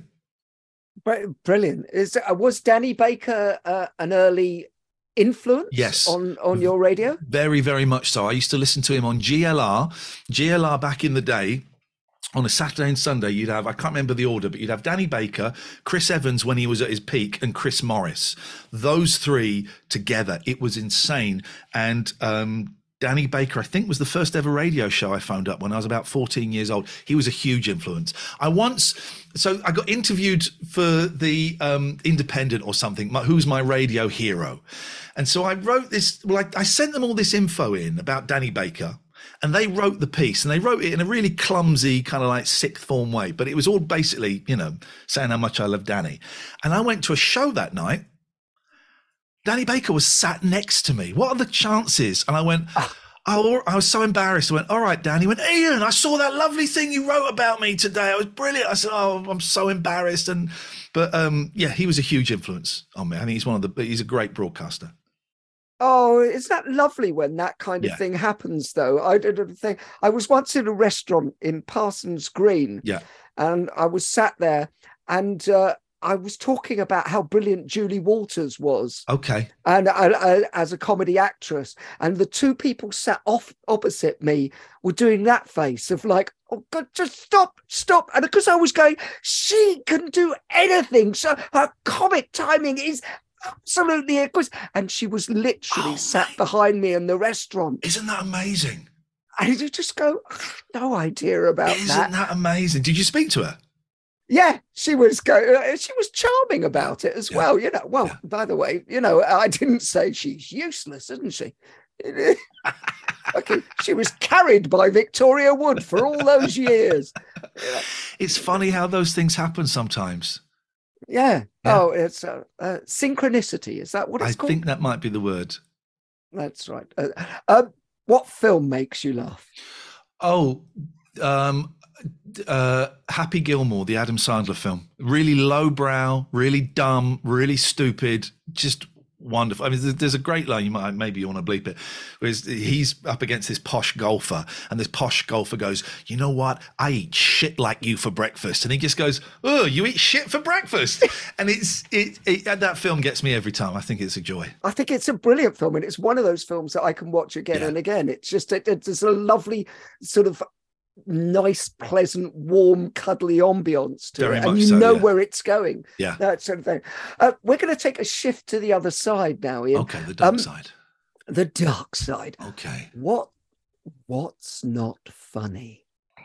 Brilliant. Is Was Danny Baker uh, an early influence yes. on, on your radio? Very, very much so. I used to listen to him on G L R. G L R back in the day. On a Saturday and Sunday, you'd have, I can't remember the order, but you'd have Danny Baker, Chris Evans when he was at his peak, and Chris Morris. Those three together, it was insane. And um, Danny Baker, I think, was the first ever radio show I phoned up when I was about fourteen years old. He was a huge influence. I once, so I got interviewed for the um, Independent or something, my, who's my radio hero. And so I wrote this, well, I, I sent them all this info in about Danny Baker. And they wrote the piece, and they wrote it in a really clumsy, kind of like sixth form way. But it was all basically, you know, saying how much I love Danny. And I went to a show that night. Danny Baker was sat next to me. What are the chances? And I went, oh, I was so embarrassed. I went, all right, Danny. He went, Ian, I saw that lovely thing you wrote about me today. It was brilliant. I said, oh, I'm so embarrassed. And but um, yeah, he was a huge influence on me. I think he's one of the. He's a great broadcaster. Oh, is that lovely when that kind of yeah. thing happens, though? I did a thing. I was once in a restaurant in Parsons Green, yeah, and I was sat there, and uh, I was talking about how brilliant Julie Walters was. Okay, and I, I, as a comedy actress, and the two people sat off opposite me were doing that face of like, oh God, just stop, stop, and because I was going, she can do anything. So her comic timing is absolutely exquisite. And she was literally oh, sat mate. behind me in the restaurant. Isn't that amazing? And you just go, no idea about Isn't that. Isn't that amazing? Did you speak to her? Yeah, she was go. She was charming about it as yeah. well. You know. Well, yeah. by the way, you know, I didn't say she's useless, isn't she? Okay, she was carried by Victoria Wood for all those years. Yeah. It's funny how those things happen sometimes. Yeah. yeah. Oh, it's uh, uh, synchronicity. Is that what it's I called? I think that might be the word. That's right. Uh, uh, what film makes you laugh? Oh, um, uh, Happy Gilmore, the Adam Sandler film. Really lowbrow, really dumb, really stupid, just wonderful. I mean, there's a great line, you might, maybe you want to bleep it, where he's up against this posh golfer, and this posh golfer goes, you know what, I eat shit like you for breakfast. And he just goes, oh, you eat shit for breakfast? And it's it, it that film gets me every time. I think it's a joy. I think it's a brilliant film, and it's one of those films that I can watch again yeah. and again. It's just, it, it's a lovely sort of nice, pleasant, warm, cuddly ambience to Very it, much and you so, know yeah. where it's going. Yeah, that sort of thing. Uh, we're going to take a shift to the other side now, Ian. Okay, the dark um, side. The dark side. Okay. What? What's not funny?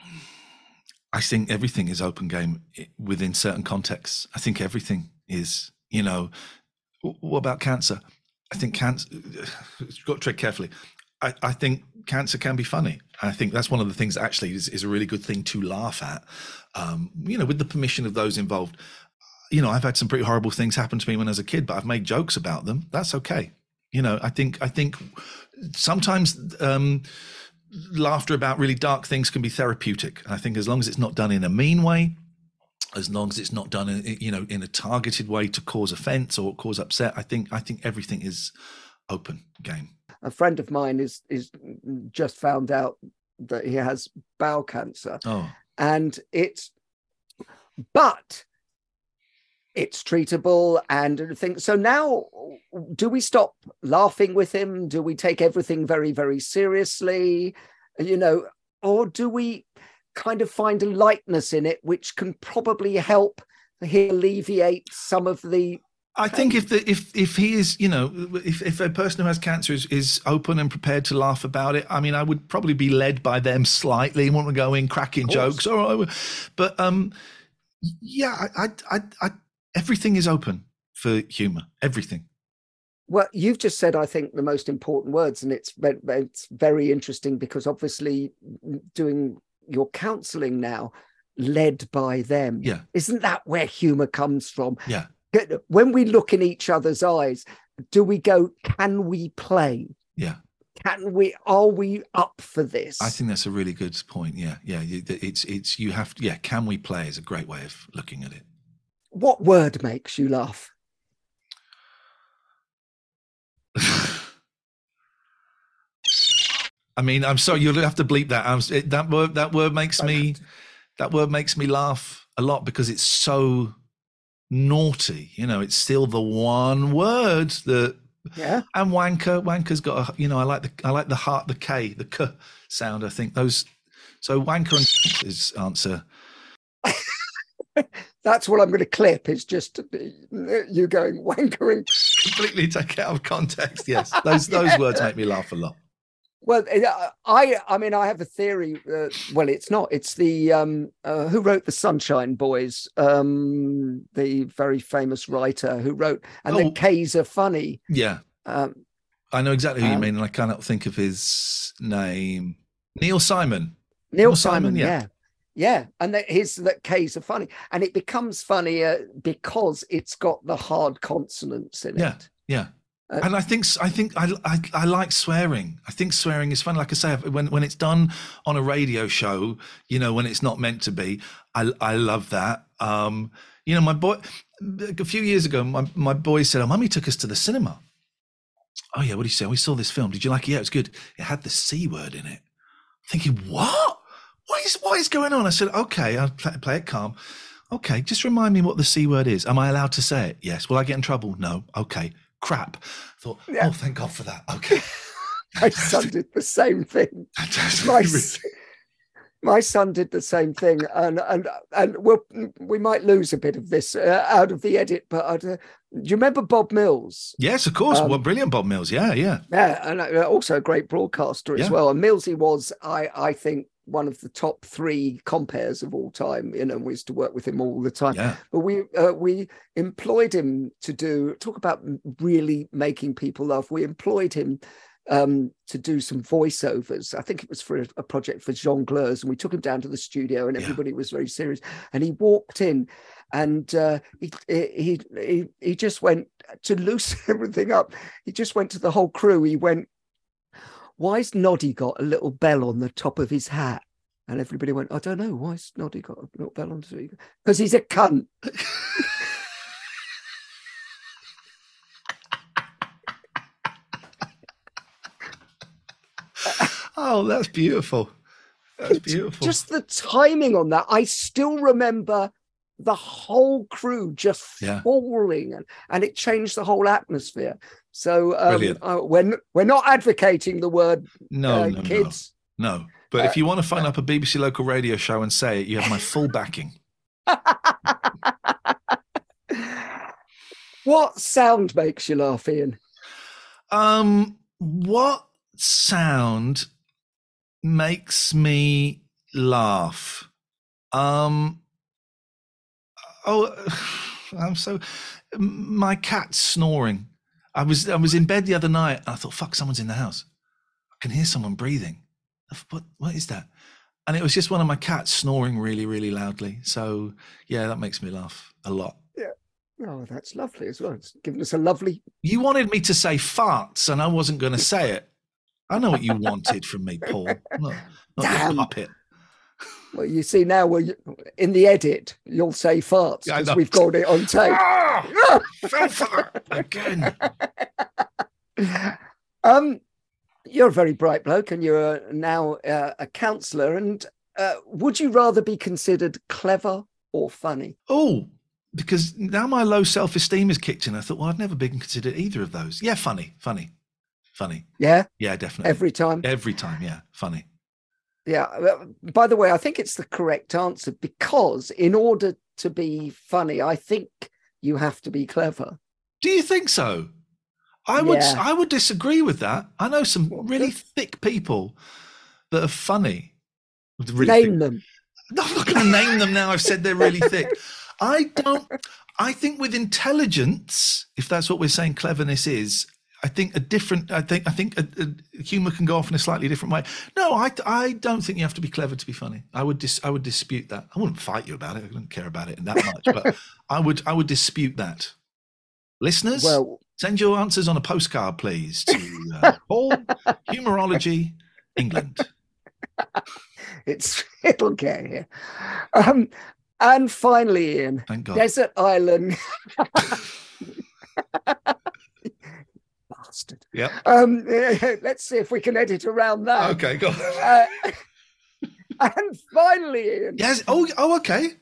I think everything is open game within certain contexts. I think everything is. You know, what about cancer? I think cancer. You've got to tread carefully. I, I think cancer can be funny. I think that's one of the things that actually is, is a really good thing to laugh at, um, you know, with the permission of those involved. You know, I've had some pretty horrible things happen to me when I was a kid, but I've made jokes about them. That's okay. You know, I think I think sometimes um, laughter about really dark things can be therapeutic. And I think as long as it's not done in a mean way, as long as it's not done, in, you know, in a targeted way to cause offense or cause upset, I think I think everything is open game. A friend of mine is is just found out that he has bowel cancer. Oh. And it's, but it's treatable and things. So now, do we stop laughing with him? Do we take everything very, very seriously? You know, or do we kind of find a lightness in it, which can probably help him alleviate some of the. I think if the if if he is, you know, if, if a person who has cancer is, is open and prepared to laugh about it, I mean, I would probably be led by them slightly and want to go in cracking jokes. Or, but um, yeah, I, I, I, I, everything is open for humour, everything. Well, you've just said, I think, the most important words, and it's it's very interesting because obviously doing your counselling now, led by them. Yeah. Isn't that where humour comes from? Yeah. When we look in each other's eyes, do we go, can we play? Yeah. Can we, are we up for this? I think that's a really good point. Yeah. Yeah. It's, it's, you have to, yeah. Can we play is a great way of looking at it. What word makes you laugh? I mean, I'm sorry, you'll have to bleep that. I'm, it, that word, that word makes me, that word makes me laugh a lot because it's so naughty. You know, it's still the one word that. Yeah. And wanker, wanker's got a. You know, I like the, I like the heart, the K, the K sound. I think those. So wanker and is answer. That's what I'm going to clip. Is just you going wanker and completely take it out of context. Yes, those those words make me laugh a lot. Well, I I mean, I have a theory. Uh, well, it's not. It's the um, uh, who wrote the Sunshine Boys, um, the very famous writer who wrote, and oh, the K's are funny. Yeah, um, I know exactly who um, you mean, and I cannot think of his name. Neil Simon. Neil, Neil Simon, Simon, yeah. yeah. Yeah, and that his that K's are funny, and it becomes funnier because it's got the hard consonants in yeah, it. Yeah, yeah. Uh, and I think I think I, I I like swearing. I think swearing is fun. Like I say, when when it's done on a radio show, you know, when it's not meant to be, I I love that. Um, you know, my boy, a few years ago, my my boy said, "Oh, Mummy took us to the cinema." Oh yeah, what did you say? We saw this film. Did you like it? Yeah, it was good. It had the C word in it. I'm thinking, what? What is what is going on? I said, okay, I'll play, play it calm. Okay, just remind me what the C word is. Am I allowed to say it? Yes. Will I get in trouble? No. Okay. Crap. I thought, yeah. Oh, thank God for that. Okay. My son did the same thing. My, my son did the same thing, and and and we'll, we might lose a bit of this uh, out of the edit. But uh, do you remember Bob Mills? Yes, of course. Um, well, brilliant Bob Mills. Yeah, yeah, yeah, and uh, also a great broadcaster as yeah. well. And Millsy was, I I think, one of the top three compares of all time. You know, we used to work with him all the time. Yeah. But we uh, we employed him to do talk about really making people laugh. We employed him um, to do some voiceovers. I think it was for a, a project for Jongleurs, and we took him down to the studio, and everybody yeah. was very serious. And he walked in, and uh, he, he he he just went to loosen everything up. He just went to the whole crew. He went, "Why's Noddy got a little bell on the top of his hat?" And everybody went, "I don't know. Why's Noddy got a little bell on the top? Because he's a cunt." Oh, that's beautiful. That's it's beautiful. Just the timing on that. I still remember the whole crew just yeah. falling, and, and it changed the whole atmosphere. So um, uh, we're, we're not advocating the word no, uh, no kids. No, no. But uh, if you want to phone up a B B C local radio show and say it, you have my full backing. What sound makes you laugh, Ian? Um, what sound makes me laugh? Um, oh, I'm so... My cat's snoring. I was I was in bed the other night and I thought, fuck, someone's in the house. I can hear someone breathing. What what is that? And it was just one of my cats snoring really, really loudly. So yeah, that makes me laugh a lot. Yeah. Oh, that's lovely as well. It's given us a lovely... You wanted me to say farts and I wasn't going to say it. I know what you wanted from me, Paul. Not, not Damn. Your puppet. Well, you see now, we're in the edit, you'll say farts because yeah, we've got it on tape. Ah, fell for that again. Um, you're a very bright bloke, and you're now uh, a counsellor. And uh, would you rather be considered clever or funny? Oh, because now my low self-esteem is kicked in. I thought, well, I've never been considered either of those. Yeah, funny, funny, funny. Yeah, yeah, definitely. Every time. Every time, yeah, funny. Yeah. By the way, I think it's the correct answer because in order to be funny, I think you have to be clever. Do you think so? I would. Yeah. I would disagree with that. I know some really thick people that are funny. Really name thick. them. No, I'm not going to name them now. I've said they're really thick. I don't. I think with intelligence, if that's what we're saying cleverness is, I think a different, I think, I think a, a humor can go off in a slightly different way. No, I, I don't think you have to be clever to be funny. I would, dis, I would dispute that. I wouldn't fight you about it. I don't care about it that much, but I would, I would dispute that. Listeners, well, send your answers on a postcard, please, to uh, Paul, Humorology, England. It's it'll get here. Um, and finally, Ian, Thank God. Desert Island. Bastard. Yep. Um, let's see if we can edit around that. Okay, go on. Uh, and finally, Ian. Yes. Oh, oh, okay.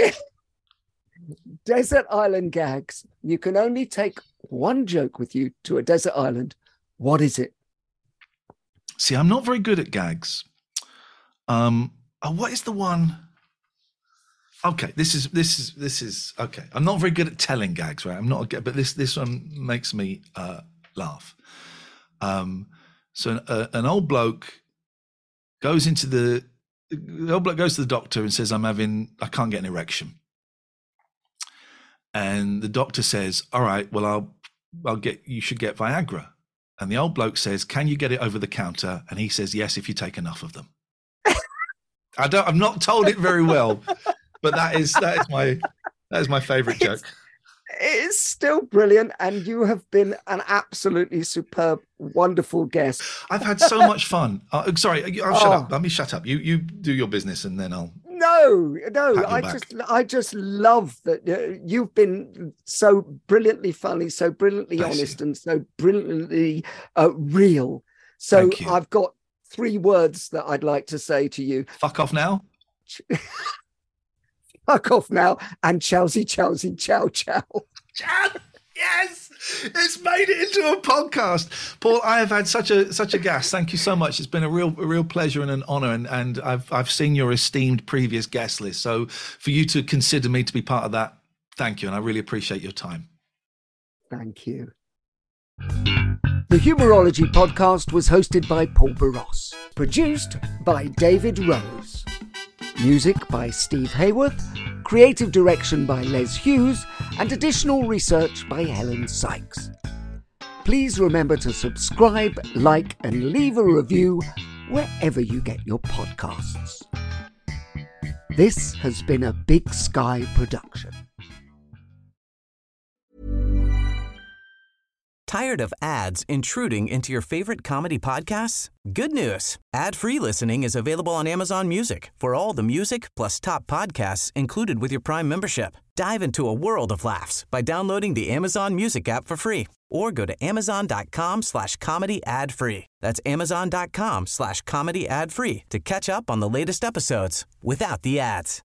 Desert Island gags. You can only take one joke with you to a desert island. What is it? See, I'm not very good at gags. Um, oh, what is the one? Okay, this is this is this is okay. I'm not very good at telling gags, right? I'm not, but this this one makes me uh, laugh. Um, so an, uh, an old bloke goes into the the old bloke goes to the doctor and says, "I'm having, I can't get an erection." And the doctor says, "All right, well, I'll I'll get, you should get Viagra." And the old bloke says, "Can you get it over the counter?" And he says, "Yes, if you take enough of them." I don't. I've not told it very well, but that is that is my that is my favourite joke. It is still brilliant, and you have been an absolutely superb, wonderful guest. I've had so much fun. Uh, sorry, I'll shut Oh. up. Let me shut up. You you do your business, and then I'll. No, no, Pat you I back. just, I just love that uh, you've been so brilliantly funny, so brilliantly Bless honest, you. and so brilliantly uh, real. So Thank you. I've got three words that I'd like to say to you. Fuck off now. Fuck off now, and chowsy, chowsy, chow, chow. Yes, it's made it into a podcast. Paul, I have had such a such a gas. Thank you so much. It's been a real a real pleasure and an honour. And and I've I've seen your esteemed previous guest list. So for you to consider me to be part of that, thank you, and I really appreciate your time. Thank you. The Humorology podcast was hosted by Paul Barros, produced by David Rose, music by Steve Hayworth, creative direction by Les Hughes, and additional research by Helen Sykes. Please remember to subscribe, like, and leave a review wherever you get your podcasts. This has been a Big Sky production. Tired of ads intruding into your favorite comedy podcasts? Good news. Ad-free listening is available on Amazon Music for all the music plus top podcasts included with your Prime membership. Dive into a world of laughs by downloading the Amazon Music app for free or go to amazon.com slash comedy ad free. That's amazon.com slash comedy ad free to catch up on the latest episodes without the ads.